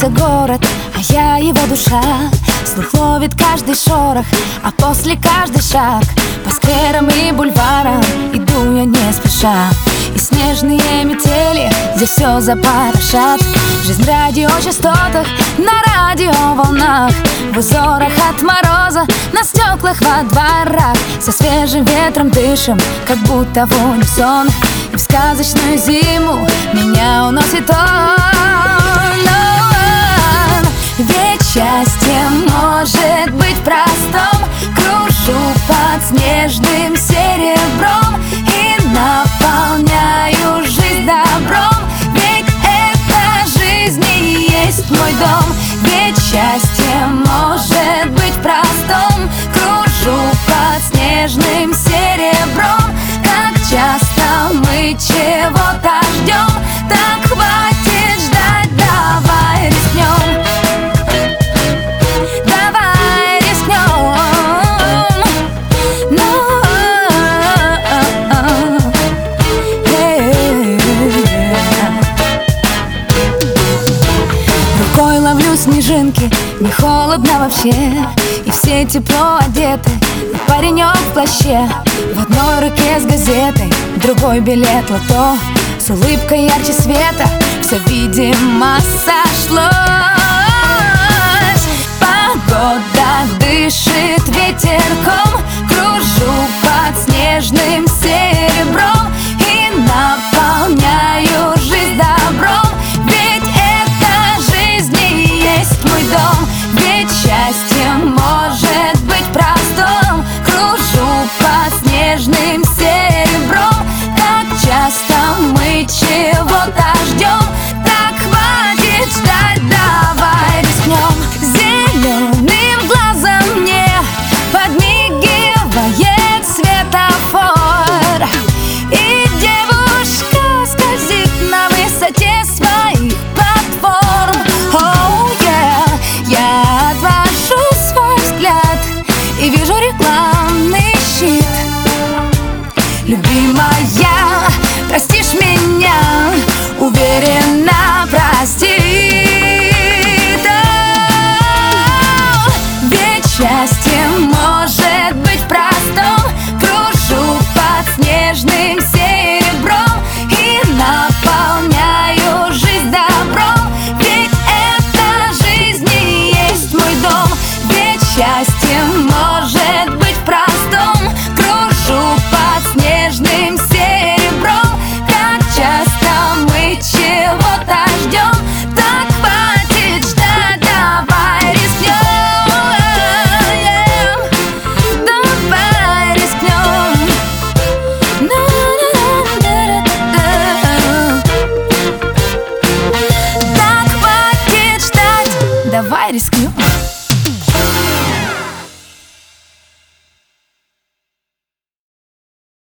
Меняется город, а я его душа. Слух ловит каждый шорох, а после каждый шаг. По скверам и бульварам иду я не спеша. И снежные метели здесь все запорошат. Жизнь в радиочастотах, на радиоволнах, в узорах от мороза, на стеклах во дворах. Со свежим ветром дышим, как будто в унисон. И в сказочную зиму меня уносит он. Ведь счастье может быть простом. Кружу под снежным серебром и наполняю жизнь добром. Ведь эта жизнь и есть мой дом. Ведь счастье может быть простом. Кружу под снежным серебром. Как часто мы чего-то ждем, так хватит ждать, давай рискнем. Давай рискнем. Рукой ловлю снежинки, не холодно вообще. И все тепло одеты, паренек в плаще. В одной руке с газетой, в другой билет лото. С улыбкой ярче света, все, видимо, сошлось. Погода дышит ветерком. Кружу под снежным серебром и наполняю жизнь добром. Ведь эта жизнь и есть мой дом. Ведь счастье может быть простым. Кружу под снежным серебром. Как часто мы чего-то ждем, так хватит ждать, давай рискнем. Зеленым глазом мне подмигивает светофор, и девушка скользит на высоте своих платформ. Oh yeah, я отвожу свой взгляд и вижу рекламный щит. Любимая, простишь меня, уверена, простит. Ведь счастье может быть простым. Кружу под снежным серебром и наполняю жизнь добром. Ведь эта жизнь и есть мой дом. Ведь счастье может быть простым. Кружу под снежным серебром. Как часто мы чего-то ждем, так хватит ждать, давай рискнем. Давай рискнем. Так хватит ждать, давай рискнем.